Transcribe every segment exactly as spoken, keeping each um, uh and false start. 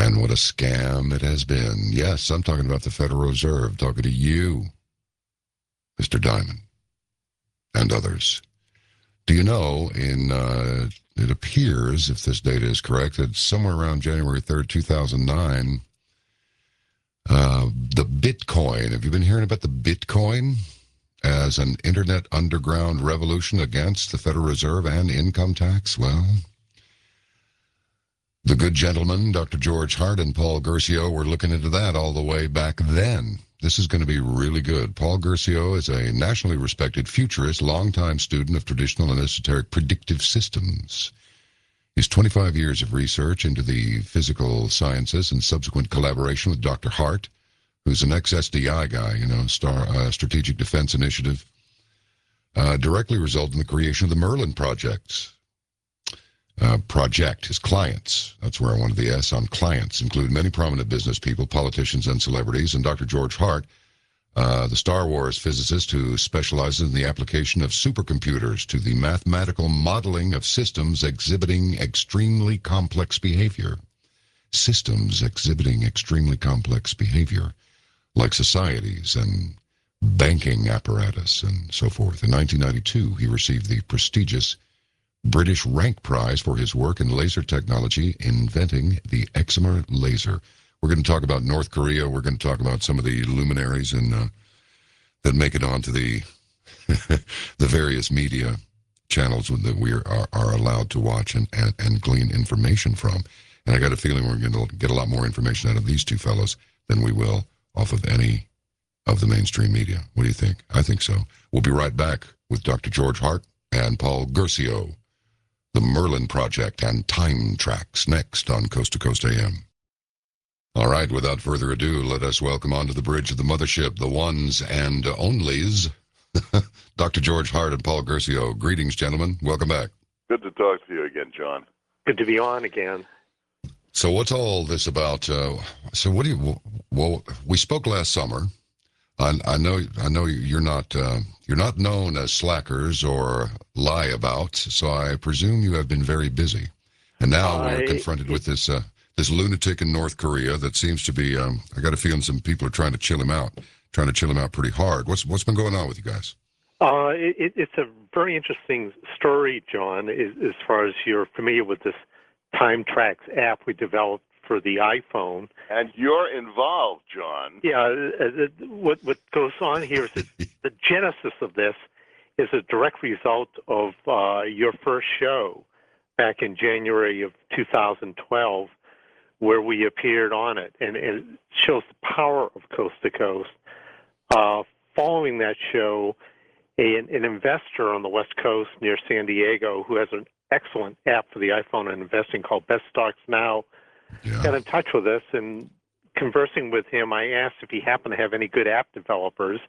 And what a scam it has been. Yes, I'm talking about the Federal Reserve, talking to you, Mister Diamond, and others. Do you know, in uh, it appears, if this data is correct, that somewhere around January third, two thousand nine, uh, the Bitcoin, have you been hearing about the Bitcoin as an internet underground revolution against the Federal Reserve and income tax? Well, the good gentlemen, Doctor George Hart and Paul Gersio, were looking into that all the way back then. This is going to be really good. Paul Gersio is a nationally respected futurist, longtime student of traditional and esoteric predictive systems. His twenty-five years of research into the physical sciences and subsequent collaboration with Doctor Hart, who's an ex-S D I guy, you know, Star uh, Strategic Defense Initiative, uh, directly resulted in the creation of the Merlin projects. Uh, project, his clients, that's where I wanted the S on clients, include many prominent business people, politicians, and celebrities, and Doctor George Hart, uh, the Star Wars physicist who specializes in the application of supercomputers to the mathematical modeling of systems exhibiting extremely complex behavior. Systems exhibiting extremely complex behavior, like societies and banking apparatus and so forth. In nineteen ninety-two, he received the prestigious British Rank Prize for his work in laser technology, inventing the excimer laser. We're going to talk about North Korea. We're going to talk about some of the luminaries and uh, that make it onto the the various media channels that we are, are, are allowed to watch and, and, and glean information from. And I got a feeling we're going to get a lot more information out of these two fellows than we will off of any of the mainstream media. What do you think? I think so. We'll be right back with Doctor George Hart and Paul Gersio. The Merlin Project and Time Tracks next on Coast to Coast A M. All right, without further ado, let us welcome onto the bridge of the mothership the ones and onlys, Doctor George Hart and Paul Gersio. Greetings, gentlemen. Welcome back. Good to talk to you again, John. Good to be on again. So what's all this about? Uh, so what do you, well, we spoke last summer. I, I know I know you're not uh, you're not known as slackers or lie about, so I presume you have been very busy. And now I, we're confronted with this uh, this lunatic in North Korea that seems to be. Um, I got a feeling some people are trying to chill him out, trying to chill him out pretty hard. What's what's been going on with you guys? Uh, it, it's a very interesting story, John. As, as far as you're familiar with this Time Tracks app we developed for the iPhone. And you're involved, John. Yeah, uh, what what goes on here is that the genesis of this is a direct result of uh, your first show back in January of two thousand twelve, where we appeared on it, and, and it shows the power of Coast to Coast. Uh, following that show, a, an investor on the West Coast near San Diego, who has an excellent app for the iPhone and investing called Best Stocks Now, Yeah. got in touch with us, and conversing with him, I asked if he happened to have any good app developers.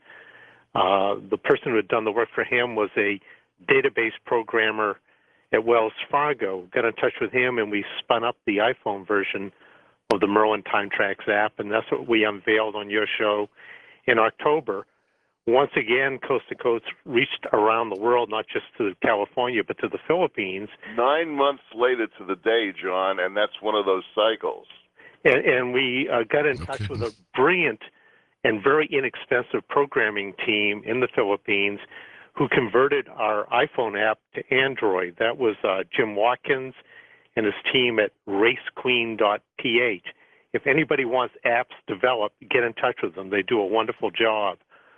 Uh, the person who had done the work for him was a database programmer at Wells Fargo. Got in touch with him, and we spun up the iPhone version of the Merlin Time Tracks app, and that's what we unveiled on your show in October. Once again, Coast to Coast reached around the world, not just to California, but to the Philippines. Nine months later to the day, John, and that's one of those cycles. And, and we uh, got in No touch kidding. with a brilliant and very inexpensive programming team in the Philippines who converted our iPhone app to Android. That was uh, Jim Watkins and his team at racequeen dot p h. If anybody wants apps developed, get in touch with them. They do a wonderful job.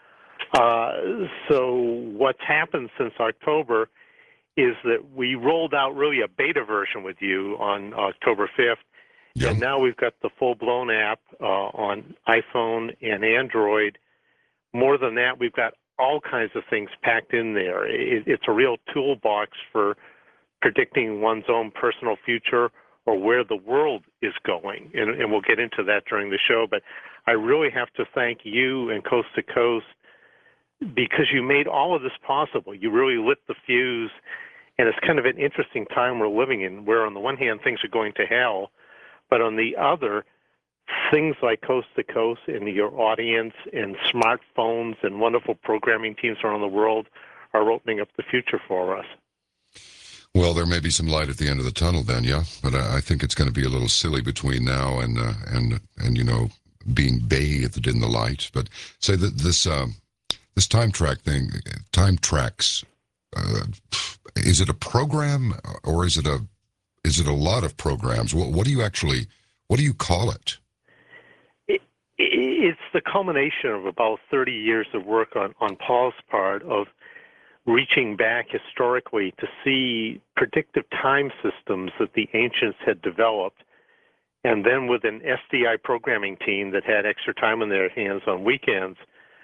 Uh, so what's happened since October is that we rolled out really a beta version with you on October fifth, Yeah. and now we've got the full-blown app uh, on iPhone and Android. More than that, we've got all kinds of things packed in there. It, it's a real toolbox for predicting one's own personal future or where the world is going, and, and we'll get into that during the show. But I really have to thank you and Coast to Coast because you made all of this possible. You really lit the fuse, and it's kind of an interesting time we're living in, where on the one hand things are going to hell, but on the other, things like Coast to Coast and your audience and smartphones and wonderful programming teams around the world are opening up the future for us. Well, there may be some light at the end of the tunnel then, yeah. But I, I think it's going to be a little silly between now and uh, and and you know being bathed in the light. But say that this um, this time track thing, time tracks, uh, is it a program or is it a is it a lot of programs? What, what do you actually what do you call it? it? It's the culmination of about thirty years of work on on Paul's part of reaching back historically to see predictive time systems that the ancients had developed. And then with an S D I programming team that had extra time on their hands on weekends,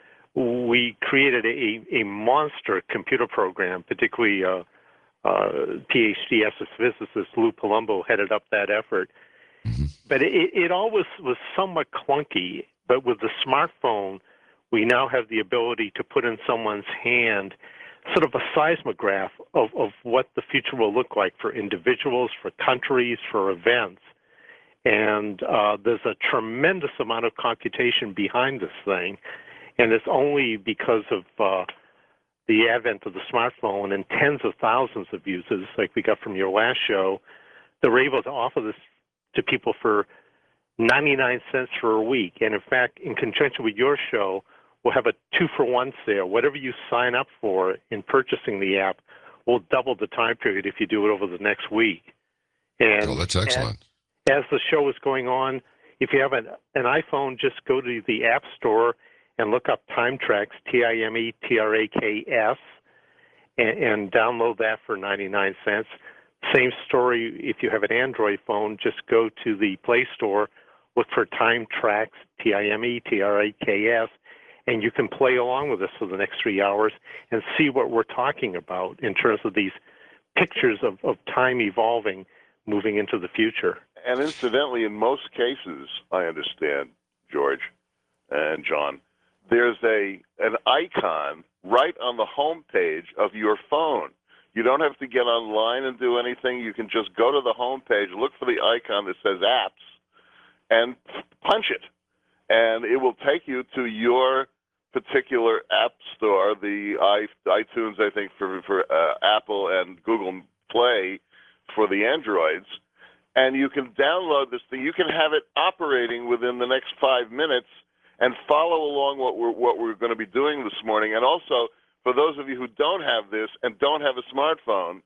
we created a, a monster computer program, particularly uh, uh, PhD astrophysicist Lou Palumbo headed up that effort. Mm-hmm. But it, it always was somewhat clunky. But with the smartphone, we now have the ability to put in someone's hand sort of a seismograph of, of what the future will look like for individuals, for countries, for events. And uh, there's a tremendous amount of computation behind this thing. And it's only because of uh, the advent of the smartphone and tens of thousands of users, like we got from your last show, that we're able to offer this to people for ninety-nine cents for a week. And in fact, in conjunction with your show, we'll have a two-for-one sale. Whatever you sign up for in purchasing the app will double the time period if you do it over the next week. And oh, that's excellent. As, as the show is going on, if you have an, an iPhone, just go to the App Store and look up TimeTracks, T I M E T R A K S, and, and download that for ninety-nine cents. Same story if you have an Android phone, just go to the Play Store, look for TimeTracks, T I M E T R A K S, and you can play along with us for the next three hours and see what we're talking about in terms of these pictures of, of time evolving, moving into the future. And incidentally, in most cases, I understand, George and John, there's a an icon right on the home page of your phone. You don't have to get online and do anything. You can just go to the home page, look for the icon that says apps, and punch it. And it will take you to your particular app store, the iTunes, I think, for, for uh, Apple and Google Play for the Androids. And you can download this thing. You can have it operating within the next five minutes and follow along what we're, what we're going to be doing this morning. And also, for those of you who don't have this and don't have a smartphone,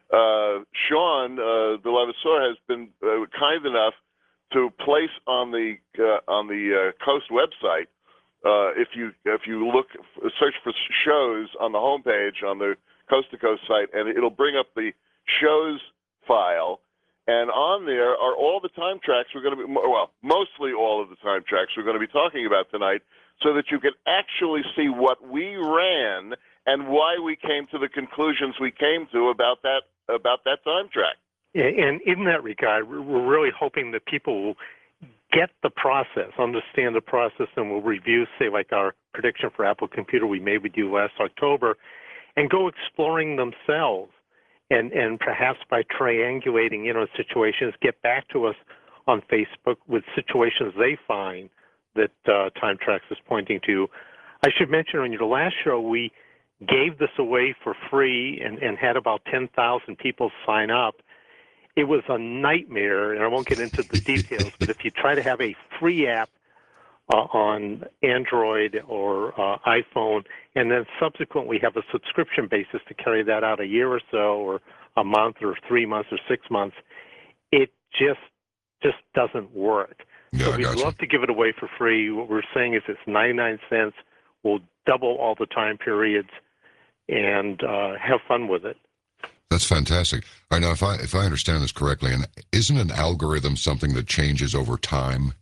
uh, Sean uh, de Levasseur has been uh, kind enough to place on the uh, on the uh, Coast website. Uh, if you if you look search for shows on the homepage on the Coast to Coast site, and it'll bring up the shows file, and on there are all the time tracks we're going to be well, mostly all of the time tracks we're going to be talking about tonight, so that you can actually see what we ran and why we came to the conclusions we came to about that about that time track. And in that regard, we're really hoping that people will get the process, understand the process, and will review, say, like our prediction for Apple Computer we made with you last October, and go exploring themselves. And, and perhaps by triangulating, you know, situations, get back to us on Facebook with situations they find that uh, TimeTracks is pointing to. I should mention on your last show, we gave this away for free and, and had about ten thousand people sign up. It was a nightmare, and I won't get into the details, but if you try to have a free app uh, on Android or uh, iPhone, and then subsequently have a subscription basis to carry that out a year or so, or a month, or three months, or six months, it just just doesn't work. Yeah, so we'd gotcha. love to give it away for free. What we're saying is it's ninety-nine cents. We'll double all the time periods and uh, have fun with it. That's fantastic. All right, now, if I if I understand this correctly, and isn't an algorithm something that changes over time?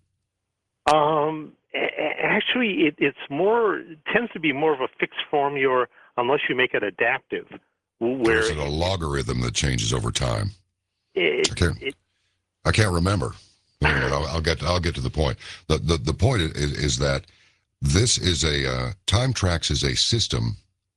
Um, a- actually, it, it's more it tends to be more of a fixed formula unless you make it adaptive. Or Where is it a logarithm that changes over time? it, I can't. it, I can't remember. Anyway, I'll, I'll get I'll get to the point. The the the point is is that this is a uh, TimeTracks is a system,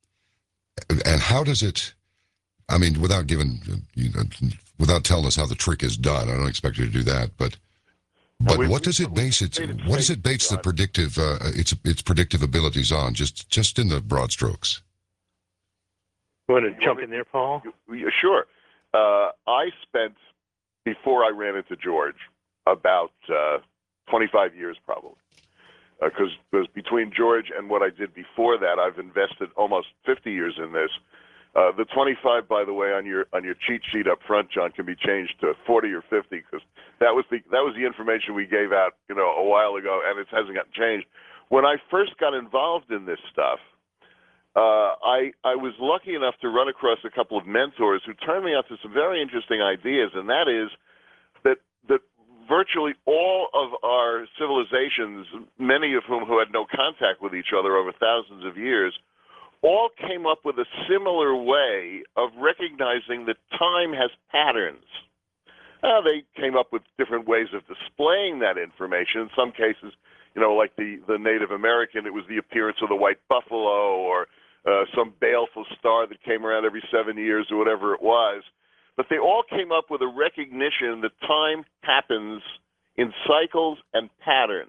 and how does it? I mean, without giving, you know, without telling us how the trick is done, I don't expect you to do that. But, but we- what does it base its what does it base the predictive uh, its its predictive abilities on? Just just in the broad strokes. you want to jump in there, Paul? Yeah, sure. uh, I spent, before I ran into George, about uh, twenty-five years probably. Because uh, between George and what I did before that, I've invested almost fifty years in this. Uh, the twenty-five, by the way, on your on your cheat sheet up front, John, can be changed to forty or fifty, because that was the that was the information we gave out, you know, a while ago, and it hasn't gotten changed. When I first got involved in this stuff, uh, I I was lucky enough to run across a couple of mentors who turned me on to some very interesting ideas, and that is that that virtually all of our civilizations, many of whom who had no contact with each other over thousands of years, all came up with a similar way of recognizing that time has patterns. Uh, they came up with different ways of displaying that information. In some cases, you know, like the, the Native American, it was the appearance of the white buffalo, or uh, some baleful star that came around every seven years or whatever it was. But they all came up with a recognition that time happens in cycles and patterns.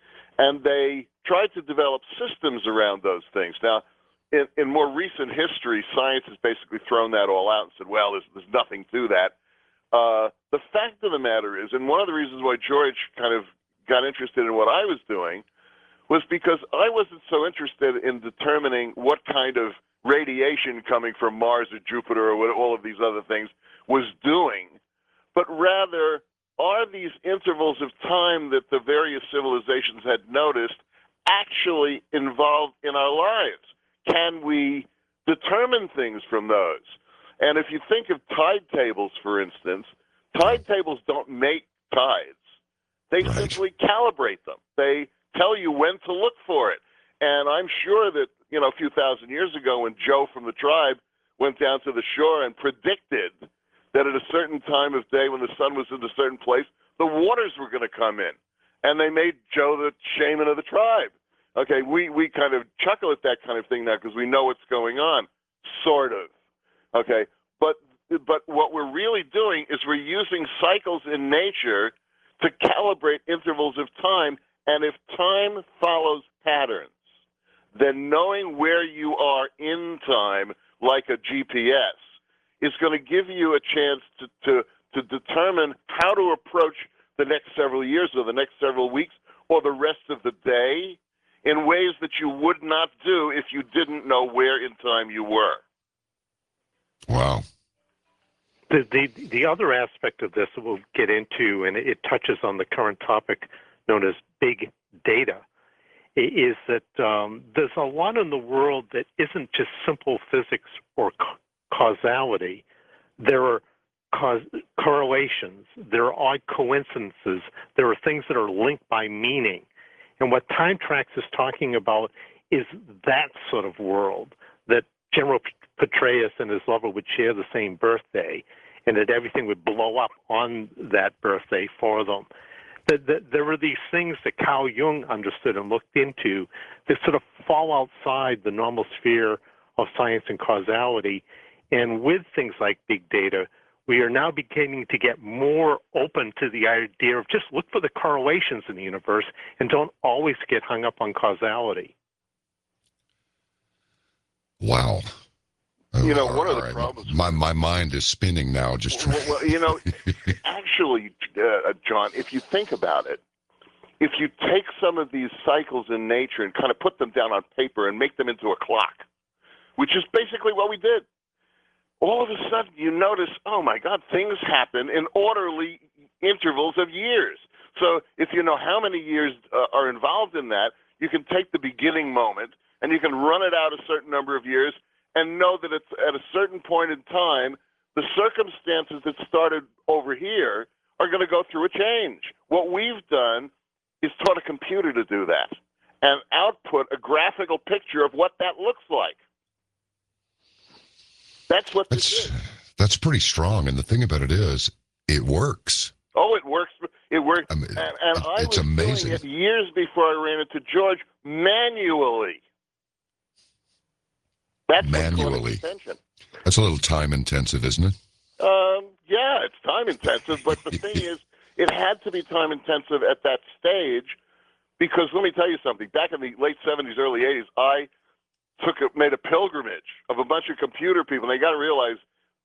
And they tried to develop systems around those things. Now, in, in more recent history, science has basically thrown that all out and said, well, there's, there's nothing to that. Uh, the fact of the matter is, and one of the reasons why George kind of got interested in what I was doing, was because I wasn't so interested in determining what kind of radiation coming from Mars or Jupiter or what all of these other things was doing, but rather, are these intervals of time that the various civilizations had noticed actually involved in our lives? Can we determine things from those? And if you think of tide tables, for instance, tide tables don't make tides. They Right. simply calibrate them. They tell you when to look for it. And I'm sure that, you know, a few thousand years ago, when Joe from the tribe went down to the shore and predicted that at a certain time of day when the sun was in a certain place, the waters were going to come in. And they made Joe the shaman of the tribe. Okay, we, we kind of chuckle at that kind of thing now because we know what's going on, sort of. Okay, but but what we're really doing is we're using cycles in nature to calibrate intervals of time, and if time follows patterns, then knowing where you are in time, like a G P S, is going to give you a chance to, to, to determine how to approach the next several years or the next several weeks or the rest of the day in ways that you would not do if you didn't know where in time you were. Wow. The, the the other aspect of this that we'll get into, and it touches on the current topic known as big data, is that um, there's a lot in the world that isn't just simple physics or ca- causality. There are cause, correlations. There are odd coincidences. There are things that are linked by meaning. And what Time Tracks is talking about is that sort of world, that General Petraeus and his lover would share the same birthday, and that everything would blow up on that birthday for them. That, that there were these things that Carl Jung understood and looked into that sort of fall outside the normal sphere of science and causality. And with things like big data, we are now beginning to get more open to the idea of just look for the correlations in the universe and don't always get hung up on causality. Wow. You know, Oh, one of the all right. problems- My, my mind is spinning now. Just Well, well, you know, actually, uh, John, if you think about it, if you take some of these cycles in nature and kind of put them down on paper and make them into a clock, which is basically what we did, all of a sudden you notice, oh my God, things happen in orderly intervals of years. So if you know how many years uh, are involved in that, you can take the beginning moment and you can run it out a certain number of years and know that it's at a certain point in time, the circumstances that started over here are going to go through a change. What we've done is taught a computer to do that and output a graphical picture of what that looks like. That's what this that's is. that's pretty strong. And the thing about it is, it works. Oh, it works. It works. I mean, and and I it's was amazing. doing it years before I ran into George manually. That's what caught Manually. his attention. That's a little time intensive, isn't it? Um, yeah, it's time intensive, but the thing is, it had to be time intensive at that stage because let me tell you something. Back in the late seventies, early eighties, I took a, made a pilgrimage of a bunch of computer people. And they got to realize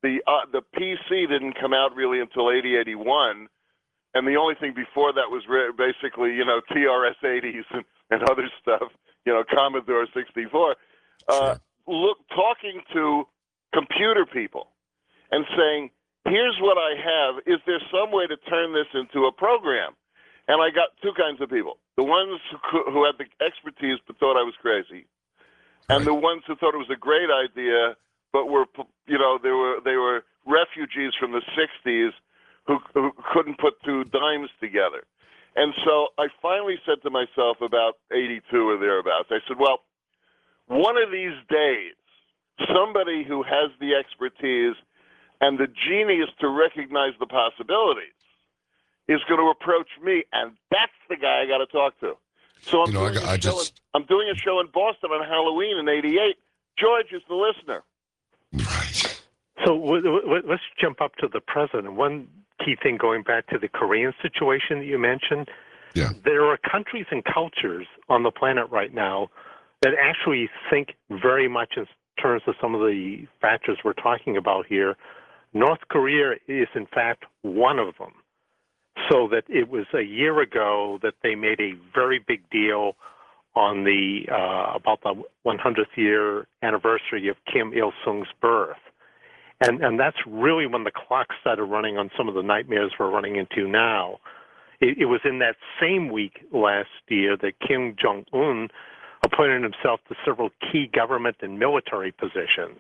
the uh, the P C didn't come out really until eighty, eighty-one, and the only thing before that was re- basically, you know, T R S eighties and, and other stuff, you know, Commodore sixty-four. Uh, Sure. Look, talking to computer people and saying, here's what I have. Is there some way to turn this into a program? And I got two kinds of people. The ones who, who had the expertise but thought I was crazy, and Right. the ones who thought it was a great idea but were, you know, they were they were refugees from the sixties who, who couldn't put two dimes together. And so I finally said to myself about eighty-two or thereabouts, I said, well, one of these days, somebody who has the expertise and the genius to recognize the possibilities is going to approach me, and that's the guy I got to talk to. So I'm, You know, I doing got- a I show just- in, I'm doing a show in Boston on Halloween in eighty-eight. George is the listener. Right. So w- w- let's jump up to the present. And one key thing going back to the Korean situation that you mentioned, Yeah. there are countries and cultures on the planet right now that actually think very much in terms of some of the factors we're talking about here. North Korea is, in fact, one of them. So that it was a year ago that they made a very big deal on the uh, about the one hundredth year anniversary of Kim Il Sung's birth, and and that's really when the clock started running on some of the nightmares we're running into now. It, it was in that same week last year that Kim Jong Un appointed himself to several key government and military positions,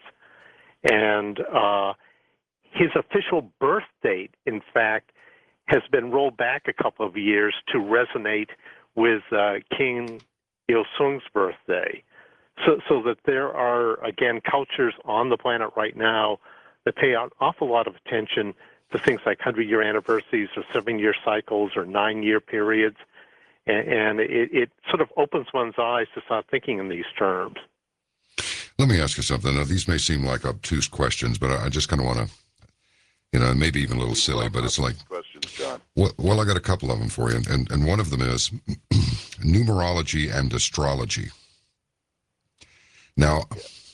and uh, his official birth date, in fact, has been rolled back a couple of years to resonate with uh, King Il Sung's birthday. So, so that there are, again, cultures on the planet right now that pay an awful lot of attention to things like hundred-year anniversaries or seven-year cycles or nine-year periods. And, and it, it sort of opens one's eyes to start thinking in these terms. Let me ask you something. Now, these may seem like obtuse questions, but I I just kind of want to, you know, maybe even a little silly, but it's like, Questions, John. well, well I got a couple of them for you, and, and, and one of them is numerology and astrology. Now,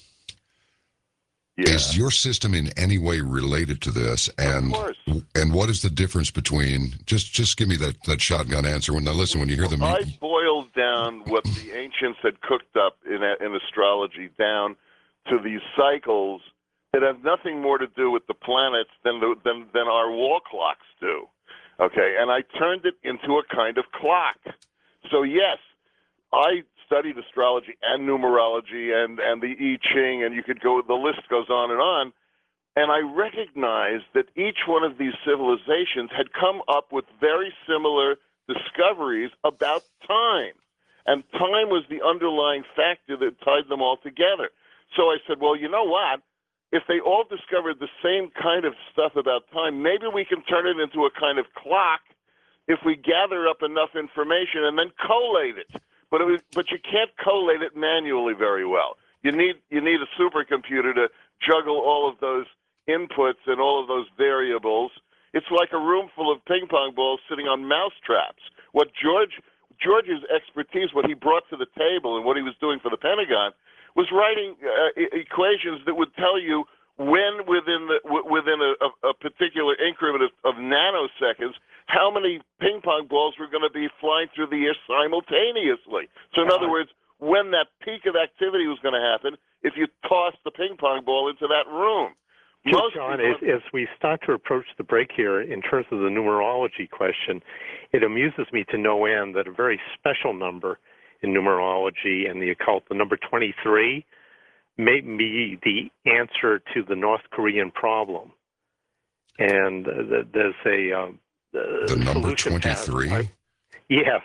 Yeah. is your system in any way related to this? And course. and what is the difference between, just just give me that, that shotgun answer. When now listen, when you hear the I mu- boiled down what the ancients had cooked up in, in astrology down to these cycles that have nothing more to do with the planets than, the, than, than our wall clocks do. Okay, and I turned it into a kind of clock. So, yes, I studied astrology and numerology and, and the I Ching, and you could go, the list goes on and on. And I recognized that each one of these civilizations had come up with very similar discoveries about time. And time was the underlying factor that tied them all together. So I said, well, you know what? If they all discovered the same kind of stuff about time, maybe we can turn it into a kind of clock if we gather up enough information and then collate it. But it was, but you can't collate it manually very well. You need you need a supercomputer to juggle all of those inputs and all of those variables. It's like a room full of ping pong balls sitting on mouse traps. What George George's expertise, what he brought to the table, and what he was doing for the Pentagon, was writing uh, e- equations that would tell you when within the w- within a, a, a particular increment of, of nanoseconds, how many ping pong balls were going to be flying through the air simultaneously. So in other words, when that peak of activity was going to happen, if you tossed the ping pong ball into that room. Most John, people- as, as we start to approach the break here, in terms of the numerology question, it amuses me to no end that a very special number in numerology and the occult, the number twenty-three, may be the answer to the North Korean problem. And uh, th- there's a um, uh, the number solution path. twenty-three? I- Yes.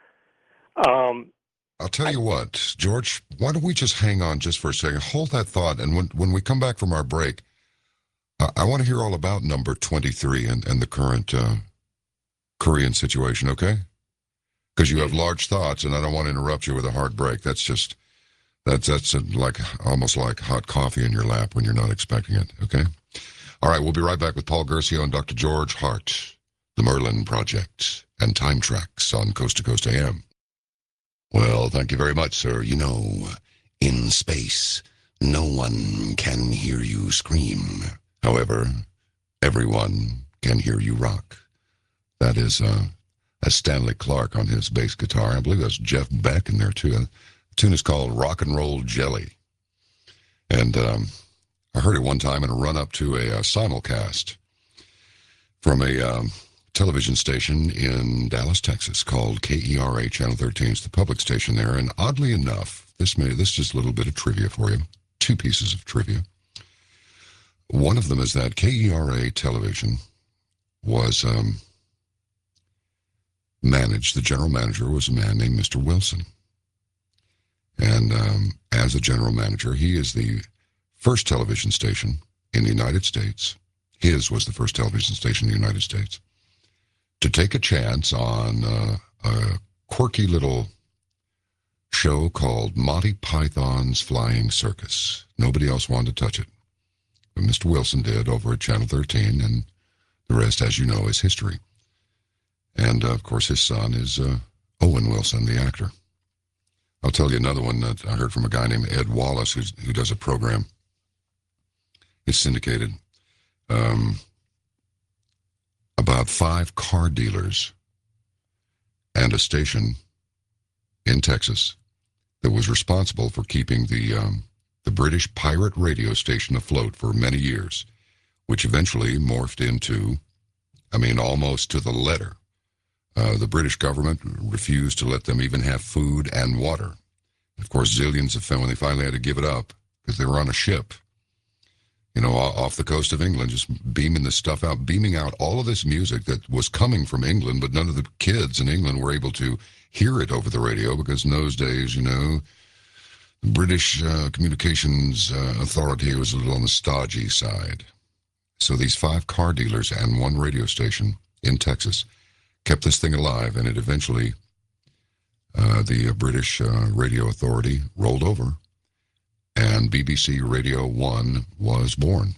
Um, I'll tell you what, George, why don't we just hang on just for a second? Hold that thought, and when, when we come back from our break, uh, I want to hear all about number twenty-three and, and the current uh, Korean situation, okay? Because you have large thoughts, and I don't want to interrupt you with a hard break. That's just, that's, that's uh, like almost like hot coffee in your lap when you're not expecting it, okay? All right, we'll be right back with Paul Gersio and Doctor George Hart, the Merlin Project, and Time Tracks on Coast to Coast A M. Well, thank you very much, sir. You know, in space, no one can hear you scream. However, everyone can hear you rock. That is uh, that's Stanley Clarke on his bass guitar. I believe that's Jeff Beck in there too. The tune is called Rock and Roll Jelly. And um, I heard it one time in a run-up to a, a simulcast from a um, television station in Dallas, Texas, called K E R A Channel thirteen. It's the public station there. And oddly enough, this may this is just a little bit of trivia for you. Two pieces of trivia. One of them is that K E R A television was um, managed, the general manager was a man named Mister Wilson. And um, as a general manager, he is the first television station in the United States. His was the first television station in the United States to take a chance on uh, a quirky little show called Monty Python's Flying Circus. Nobody else wanted to touch it. But Mister Wilson did over at Channel thirteen, and the rest, as you know, is history. And, uh, of course, his son is uh, Owen Wilson, the actor. I'll tell you another one that I heard from a guy named Ed Wallace, who's, who does a program. It's syndicated. Um, about five car dealers and a station in Texas that was responsible for keeping the um, the British pirate radio station afloat for many years, which eventually morphed into, I mean, almost to the letter. Uh, the British government refused to let them even have food and water. Of course, zillions of them, when they finally had to give it up, because they were on a ship, you know, off the coast of England, just beaming this stuff out, beaming out all of this music that was coming from England, but none of the kids in England were able to hear it over the radio, because in those days, you know, the British uh, Communications uh, Authority was a little on the stodgy side. So these five car dealers and one radio station in Texas kept this thing alive, and it eventually, uh, the uh, British uh, Radio Authority rolled over, and B B C Radio one was born.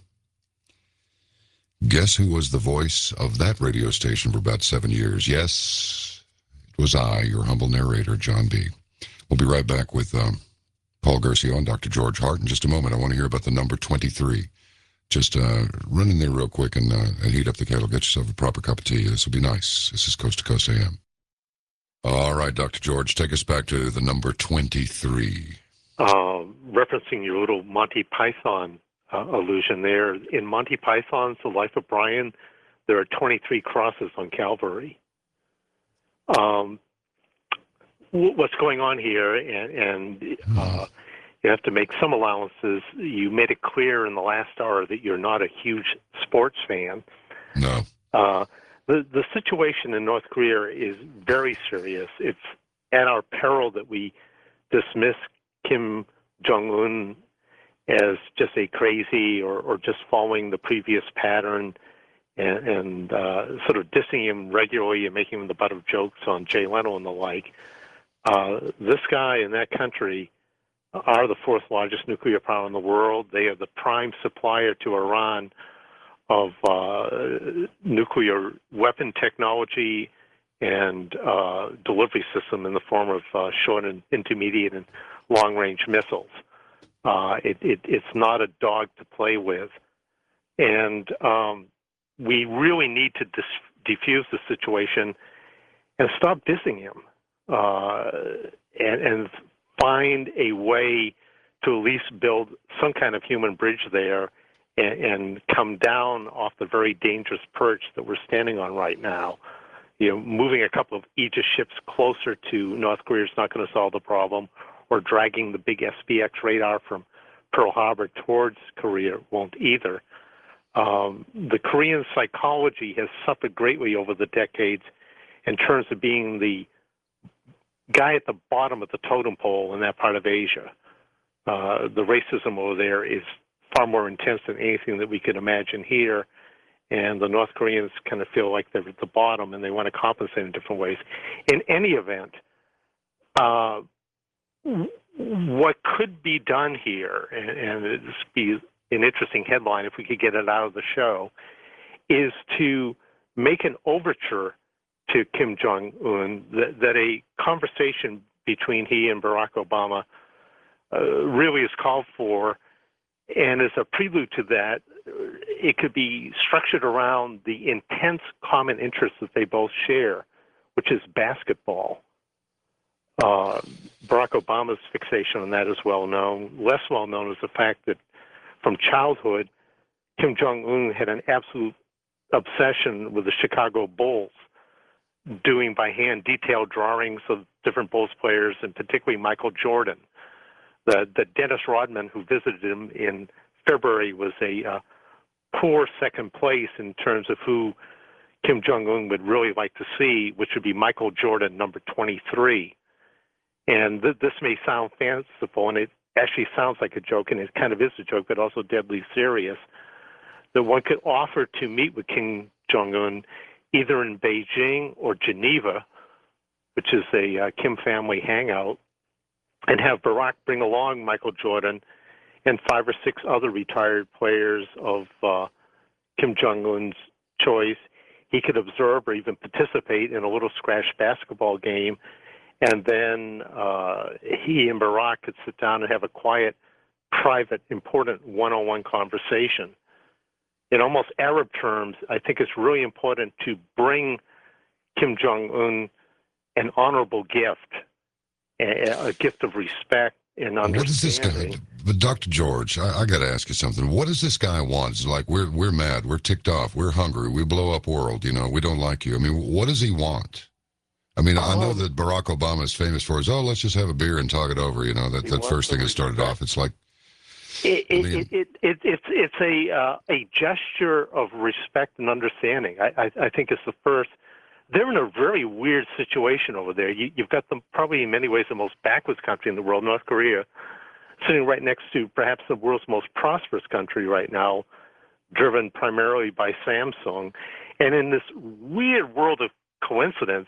Guess who was the voice of that radio station for about seven years? Yes, it was I, your humble narrator, John B. We'll be right back with um, Paul Gersio and Doctor George Hart in just a moment. I want to hear about the number twenty-three. Just uh, run in there real quick and, uh, and heat up the kettle. Get yourself a proper cup of tea. This will be nice. This is Coast to Coast A M. All right, Doctor George, take us back to the number twenty-three. Uh, referencing your little Monty Python uh, allusion there, in Monty Python's The Life of Brian, there are twenty-three crosses on Calvary. Um, what's going on here, and, and uh, you have to make some allowances. You made it clear in the last hour that you're not a huge sports fan. No. Uh, the, the situation in North Korea is very serious. It's at our peril that we dismiss Kim Jong-un as just a crazy or, or just following the previous pattern and, and uh, sort of dissing him regularly and making him the butt of jokes on Jay Leno and the like. Uh, this guy in that country are the fourth largest nuclear power in the world. They are the prime supplier to Iran of uh, nuclear weapon technology and uh, delivery system in the form of uh, short and intermediate and long-range missiles. Uh, it, it, it's not a dog to play with. And um, we really need to dis- defuse the situation and stop dissing him uh, and, and find a way to at least build some kind of human bridge there and, and come down off the very dangerous perch that we're standing on right now. You know, moving a couple of Aegis ships closer to North Korea is not going to solve the problem, or dragging the big S B X radar from Pearl Harbor towards Korea won't either. Um, the Korean psychology has suffered greatly over the decades in terms of being the guy at the bottom of the totem pole in that part of Asia. Uh, the racism over there is far more intense than anything that we could imagine here, and the North Koreans kind of feel like they're at the bottom and they want to compensate in different ways. In any event, uh, what could be done here, and, and it'd be an interesting headline if we could get it out of the show, is to make an overture to Kim Jong-un that, that a conversation between he and Barack Obama uh, really is called for, and as a prelude to that, it could be structured around the intense common interest that they both share, which is basketball. Uh, Barack Obama's fixation on that is well known. Less well known is the fact that from childhood, Kim Jong-un had an absolute obsession with the Chicago Bulls, doing by hand detailed drawings of different Bulls players, and particularly Michael Jordan. The, the Dennis Rodman, who visited him in February, was a uh, poor second place in terms of who Kim Jong-un would really like to see, which would be Michael Jordan, number twenty-three. And th- this may sound fanciful, and it actually sounds like a joke, and it kind of is a joke, but also deadly serious, that one could offer to meet with Kim Jong-un either in Beijing or Geneva, which is a uh, Kim family hangout, and have Barack bring along Michael Jordan and five or six other retired players of uh, Kim Jong-un's choice. He could observe or even participate in a little scratch basketball game, and then uh, he and Barack could sit down and have a quiet, private, important one-on-one conversation. In almost Arab terms, I think it's really important to bring Kim Jong-un an honorable gift, a, a gift of respect and understanding. What is this guy? But Doctor George, I, I got to ask you something. What does this guy want? It's like we're we're mad, we're ticked off, we're hungry, we blow up world. You know, we don't like you. I mean, what does he want? I mean, I know that Barack Obama is famous for his, oh, let's just have a beer and talk it over. You know, that, that first thing that started off. It's like, It, I mean, it, it, it, it's it's a uh, a gesture of respect and understanding. I, I, I think it's the first. They're in a very weird situation over there. You, you've got them probably in many ways the most backwards country in the world, North Korea, sitting right next to perhaps the world's most prosperous country right now, driven primarily by Samsung. And in this weird world of coincidence,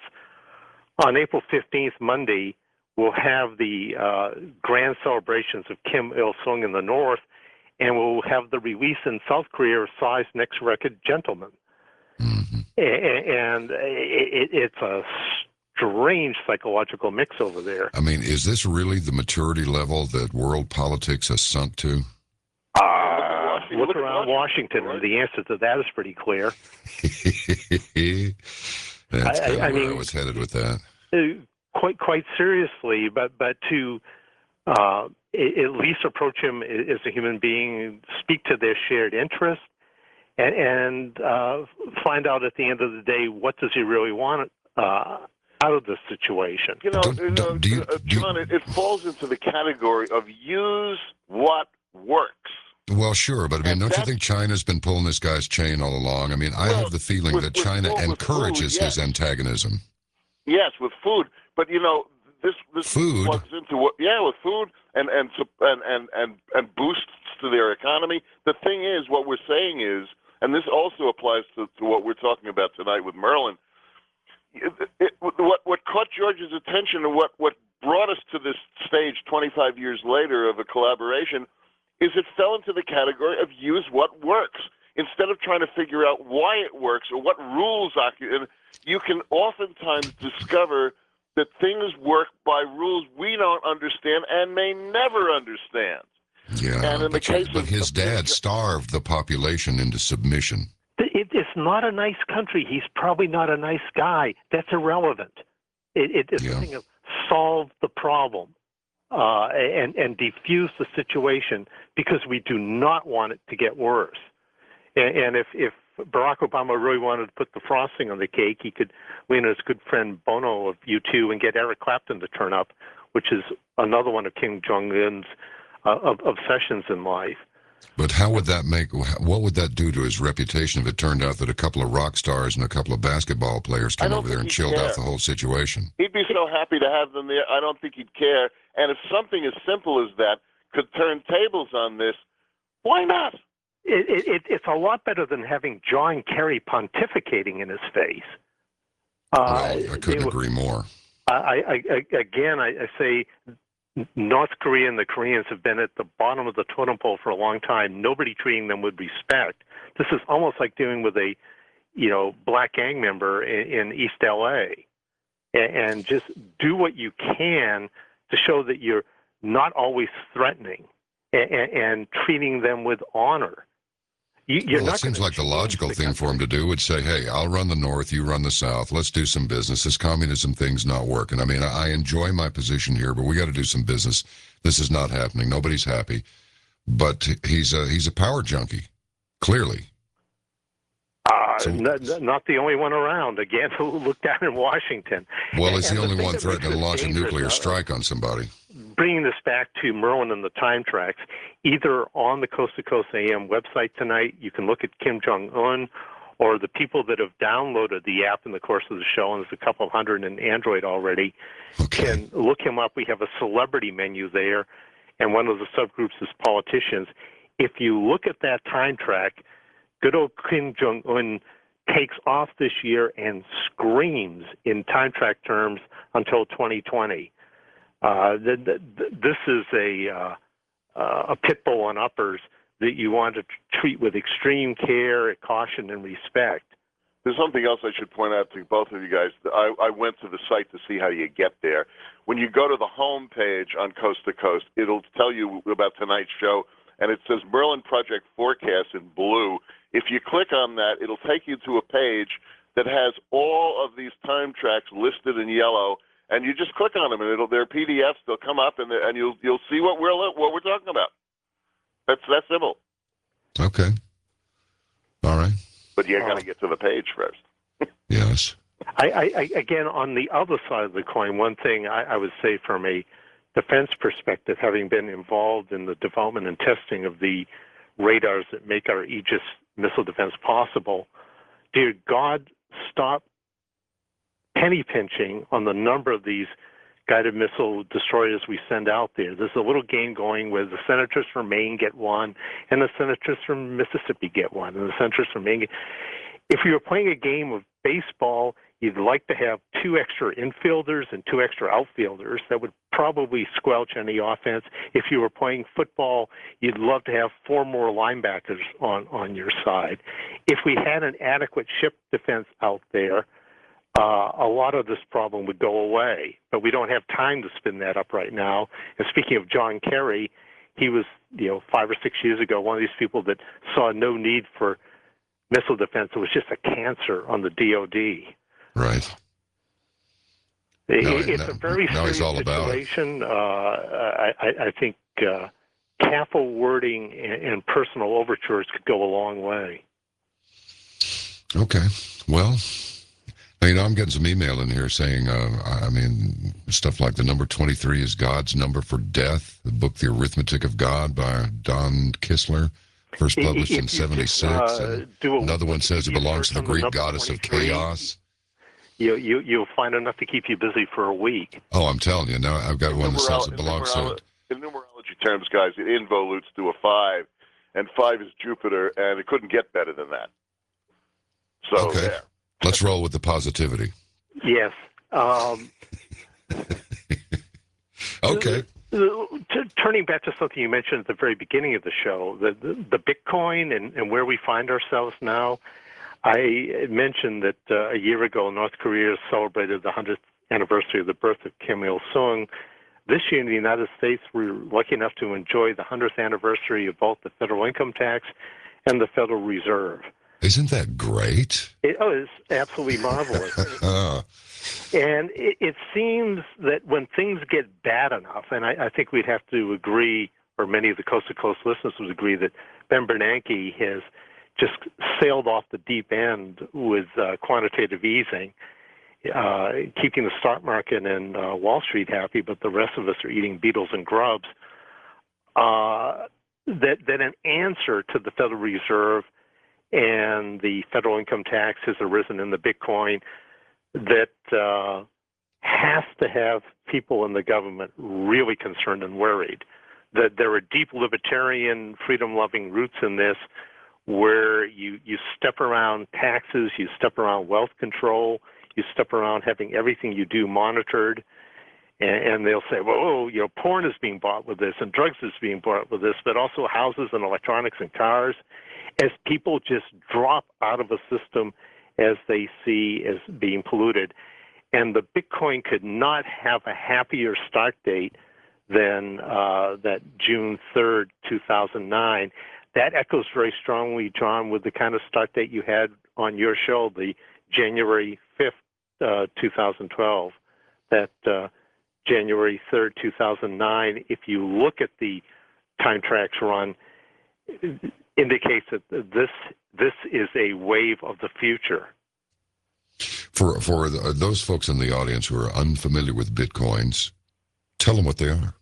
on April fifteenth, Monday, we'll have the uh, grand celebrations of Kim Il-sung in the north, and we'll have the release in South Korea of Psy's next record, Gentleman. mm-hmm. And it, it's a strange psychological mix over there. I mean, is this really the maturity level that world politics has sunk to? Uh, look around Washington, and the answer to that is pretty clear. That's I, kind of I where mean, I was headed with that. Uh, quite quite seriously, but but to uh, at least approach him as a human being, speak to their shared interest, and, and uh, find out at the end of the day, what does he really want uh, out of this situation? You know, Don't- you know don't- do you- uh, do you- John, it, it falls into the category of use what works. Well, sure, but I mean, And don't you that's- think China's been pulling this guy's chain all along? I mean, I Well, have the feeling with- that with China food- with encourages food, his yes. antagonism. Yes, with food, but you know this this Food? plugs into what? Yeah, with food and and sup- and and and, and boosts to their economy. The thing is, what we're saying is, and this also applies to, to what we're talking about tonight with Merlin. It, it, what what caught George's attention and what what brought us to this stage twenty-five years later of a collaboration is it fell into the category of use what works. Instead of trying to figure out why it works or what rules occupy, you can oftentimes discover that things work by rules we don't understand and may never understand. Yeah, And in the but, case but of- his of- dad starved the population into submission. It, it's not a nice country. He's probably not a nice guy. That's irrelevant. It, it, it's Yeah. a thing of solve the problem uh, and, and defuse the situation because we do not want it to get worse. And, and if, if Barack Obama really wanted to put the frosting on the cake, he could lean on his good friend Bono of U two and get Eric Clapton to turn up, which is another one of Kim Jong-un's uh, obsessions in life. But how would that make, what would that do to his reputation if it turned out that a couple of rock stars and a couple of basketball players I came don't over there and think he'd chilled care. out the whole situation? He'd be so happy to have them there. I don't think he'd care. And if something as simple as that could turn tables on this, why not? It, it, it's a lot better than having John Kerry pontificating in his face. Uh, Well, I couldn't they- agree more. I, I, I, again, I, I say North Korea and the Koreans have been at the bottom of the totem pole for a long time. Nobody treating them with respect. This is almost like dealing with a, you know, black gang member in, in East L A. And, and just do what you can to show that you're not always threatening and, and, and treating them with honor. You, you're Well, not it seems gonna like the change logical the thing for him country. to do would say, hey, I'll run the North, you run the South. Let's do some business. This communism thing's not working. I mean, I enjoy my position here, but we got to do some business. This is not happening. Nobody's happy. But he's a, he's a power junkie, clearly. Uh, So, not, not the only one around. Again, look down in Washington. well, he's And the the only thing one that makes threatening to this launch a dangerous, nuclear uh, strike on somebody. bringing this back to Merlin and the time tracks, either on the Coast to Coast A M website tonight, you can look at Kim Jong-un, or the people that have downloaded the app in the course of the show, and there's a couple of hundred in Android already, Okay. can look him up. We have a celebrity menu there, and one of the subgroups is politicians. If you look at that time track, good old Kim Jong-un takes off this year and screams in time track terms until twenty twenty. Uh, the, the, this is a uh, uh, a pit bull on uppers that you want to treat with extreme care, caution, and respect. There's something else I should point out to both of you guys. I, I went to the site to see how you get there. When you go to the home page on Coast to Coast, it'll tell you about tonight's show, and it says Merlin Project Forecast in blue. If you click on that, it'll take you to a page that has all of these time tracks listed in yellow, and you just click on them, and it'll they're P D Fs. They'll come up, and and you'll you'll see what we're what we're talking about. That's that simple. Okay. All right. But you got to get to the page first. Yes. I, I, I, again, on the other side of the coin, one thing I, I would say from a defense perspective, having been involved in the development and testing of the radars that make our Aegis missile defense possible, dear God, stop penny pinching on the number of these guided missile destroyers we send out there. There's a little game going where the senators from Maine get one, and the senators from Mississippi get one, and the senators from Maine get... If you were playing a game of baseball, you'd like to have two extra infielders and two extra outfielders. That would probably squelch any offense. If you were playing football, you'd love to have four more linebackers on, on your side. If we had an adequate ship defense out there, uh, a lot of this problem would go away. But we don't have time to spin that up right now. And speaking of John Kerry, he was, you know, five or six years ago, one of these people that saw no need for missile defense. It was just a cancer on the D O D. Right. It, Now- it's now- a very now he's serious all about it. situation. Uh, I, I, I think uh, careful wording and, and personal overtures could go a long way. Okay. Well, now, you know, I'm getting some email in here saying, uh, I I mean, stuff like the number twenty-three is God's number for death, the book The Arithmetic of God by Don Kistler, first If- published if in you just, seventy-six. uh, and do a another one says it Wikipedia belongs to search the on the Greek number goddess of twenty-three, chaos. You, you, you'll find enough to keep you busy for a week. Oh, I'm telling you, now I've got In one that says numerolo- it in belongs numerolo- to... In numerology terms, guys, it involutes to a five, and five is Jupiter, and it couldn't get better than that. So Okay. there. Let's roll with the positivity. Yes. Um, Okay. T- turning back to something you mentioned at the very beginning of the show, the, the, the Bitcoin and, and where we find ourselves now. I mentioned that uh, a year ago, North Korea celebrated the one hundredth anniversary of the birth of Kim Il-sung. This year in the United States, we're lucky enough to enjoy the one hundredth anniversary of both the federal income tax and the Federal Reserve. Isn't that great? It, oh, it's absolutely marvelous. Uh, And it, it seems that when things get bad enough, and I, I think we'd have to agree, or many of the Coast to Coast listeners would agree, that Ben Bernanke has just sailed off the deep end with uh, quantitative easing, uh, keeping the stock market and uh, Wall Street happy, but the rest of us are eating beetles and grubs. Uh, that, that an answer to the Federal Reserve and the federal income tax has arisen in the Bitcoin that uh, has to have people in the government really concerned and worried. That there are deep libertarian, freedom-loving roots in this, where you, you step around taxes, you step around wealth control, you step around having everything you do monitored, and, and they'll say, well, oh, you know, porn is being bought with this, and drugs is being bought with this, but also houses and electronics and cars, as people just drop out of a system as they see as being polluted. And the Bitcoin could not have a happier start date than uh, that June third, two thousand nine. that echoes very strongly, John, with the kind of start date you had on your show, the January fifth, uh, twenty twelve, that uh, January third, two thousand nine, if you look at the time tracks run, indicates that this this is a wave of the future. For for the, those folks in the audience who are unfamiliar with Bitcoins, tell them what they are.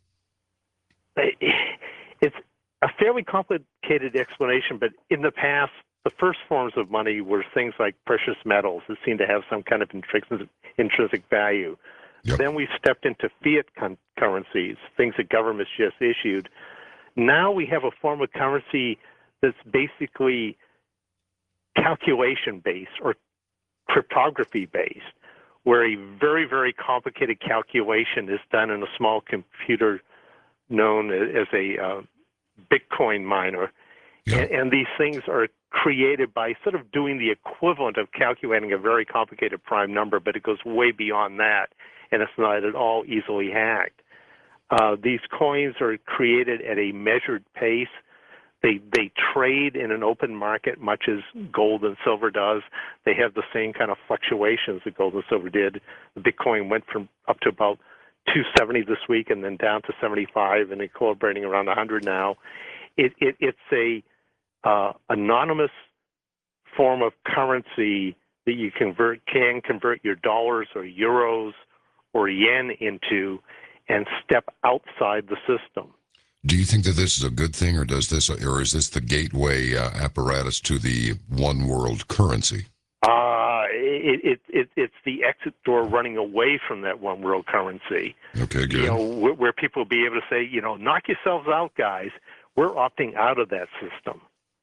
It's a fairly complicated explanation, but in the past, the first forms of money were things like precious metals that seemed to have some kind of intrinsic, intrinsic value. Yep. Then we stepped into fiat con- currencies, things that governments just issued. Now we have a form of currency that's basically calculation-based or cryptography-based, where a very, very complicated calculation is done in a small computer known as a uh, Bitcoin miner. Yeah. And, and these things are created by sort of doing the equivalent of calculating a very complicated prime number, but it goes way beyond that, and it's not at all easily hacked. Uh, these coins are created at a measured pace. They they trade in an open market, much as gold and silver does. They have the same kind of fluctuations that gold and silver did. The Bitcoin went from up to about two seventy this week, and then down to seventy-five, and equilibrating around one hundred now. It, it it's a uh, anonymous form of currency that you convert can convert your dollars or euros or yen into, and step outside the system. Do you think that this is a good thing, or does this, or is this the gateway uh, apparatus to the one world currency? Uh, it, it, it, it's the exit door running away from that one world currency. Okay, good. You know, where, where people will be able to say, you know, knock yourselves out, guys. We're opting out of that system.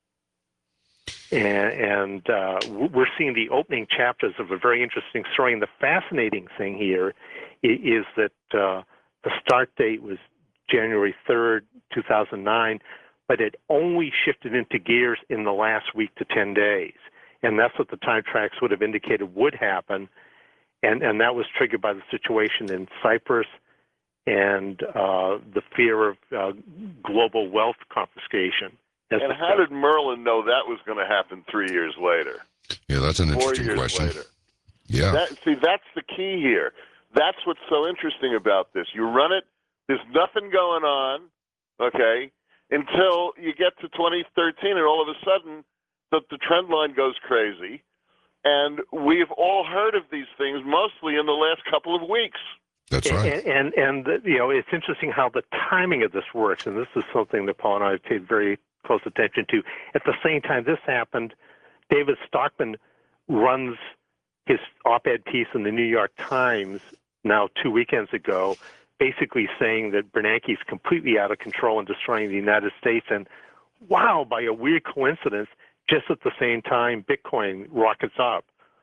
And, and uh, we're seeing the opening chapters of a very interesting story. And the fascinating thing here is that uh, the start date was January third, two thousand nine, but it only shifted into gears in the last week to ten days. And that's what the time tracks would have indicated would happen. And, and that was triggered by the situation in Cyprus and uh, the fear of uh, global wealth confiscation. And how did Merlin know that was going to happen three years later? Yeah, that's an Four interesting years question. Later. Yeah. That, see, that's the key here. That's what's so interesting about this. You run it, there's nothing going on, okay, until you get to twenty thirteen, and all of a sudden the, the trend line goes crazy. And we've all heard of these things mostly in the last couple of weeks. That's right. And, and, and, you know, it's interesting how the timing of this works, and this is something that Paul and I have paid very close attention to. At the same time this happened, David Stockman runs his op-ed piece in the New York Times now two weekends ago, basically saying that Bernanke is completely out of control and destroying the United States. And wow, by a weird coincidence, just at the same time, Bitcoin rockets up.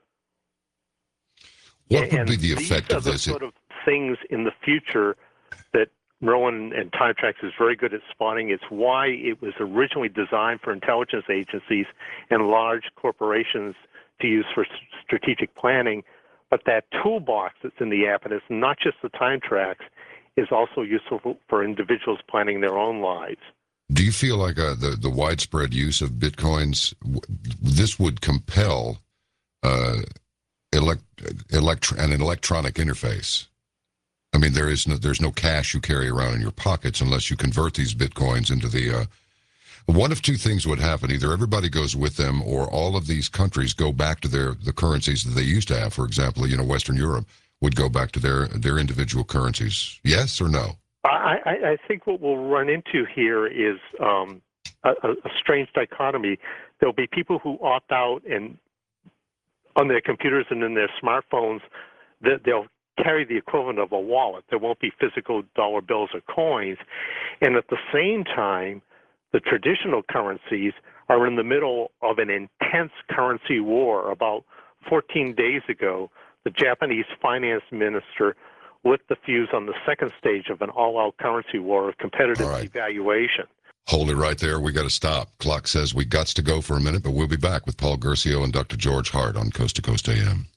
What would and be the effect these of are this? The sort of things in the future that Merlin and Time Tracks is very good at spotting. It's why it was originally designed for intelligence agencies and large corporations to use for strategic planning. But that toolbox that's in the app, and it's not just the time tracks, is also useful for individuals planning their own lives. Do you feel like uh, the, the widespread use of Bitcoins, this would compel uh, elect, elect, an electronic interface? I mean, there is no, there's no cash you carry around in your pockets unless you convert these Bitcoins into the... Uh, one of two things would happen. Either everybody goes with them, or all of these countries go back to their the currencies that they used to have. For example, you know, Western Europe would go back to their, their individual currencies. Yes or no? I, I, I think what we'll run into here is um, a, a strange dichotomy. There'll be people who opt out, and on their computers and in their smartphones, that they'll carry the equivalent of a wallet. There won't be physical dollar bills or coins. And at the same time, the traditional currencies are in the middle of an intense currency war. About fourteen days ago, the Japanese finance minister lit the fuse on the second stage of an all-out currency war of competitive right. devaluation. Hold it right there. We got to stop. Clock says we got to go for a minute, but we'll be back with Paul Guercio and Doctor George Hart on Coast to Coast A M.